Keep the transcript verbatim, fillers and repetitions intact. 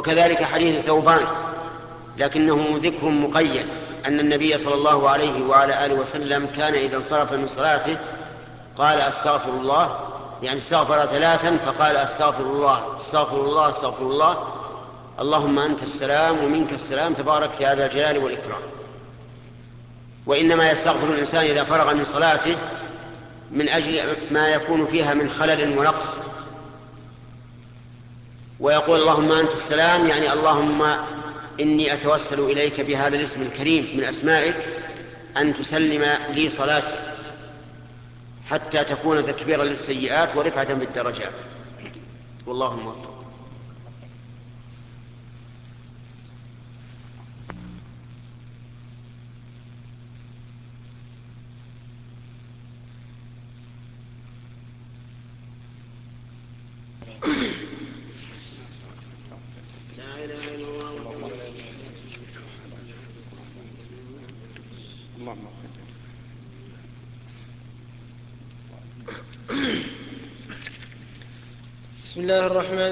وكذلك حديث ثوبان، لكنه ذكر مقيد، أن النبي صلى الله عليه وعلى آله وسلم كان إذا انصرف من صلاته قال أستغفر الله، يعني استغفر ثلاثا فقال أستغفر الله أستغفر الله أستغفر الله اللهم أنت السلام ومنك السلام تبارك يا ذا الجلال والإكرام. وإنما يستغفر الإنسان إذا فرغ من صلاته من أجل ما يكون فيها من خلل ونقص، ويقول اللهم أنت السلام، يعني اللهم إني أتوسل إليك بهذا الاسم الكريم من أسمائك أن تسلم لي صلاتي حتى تكون تكبيرا للسيئات ورفعة بالدرجات. والله الموفق. لا إله إلا الله محمد اللهم بسم الله الرحمن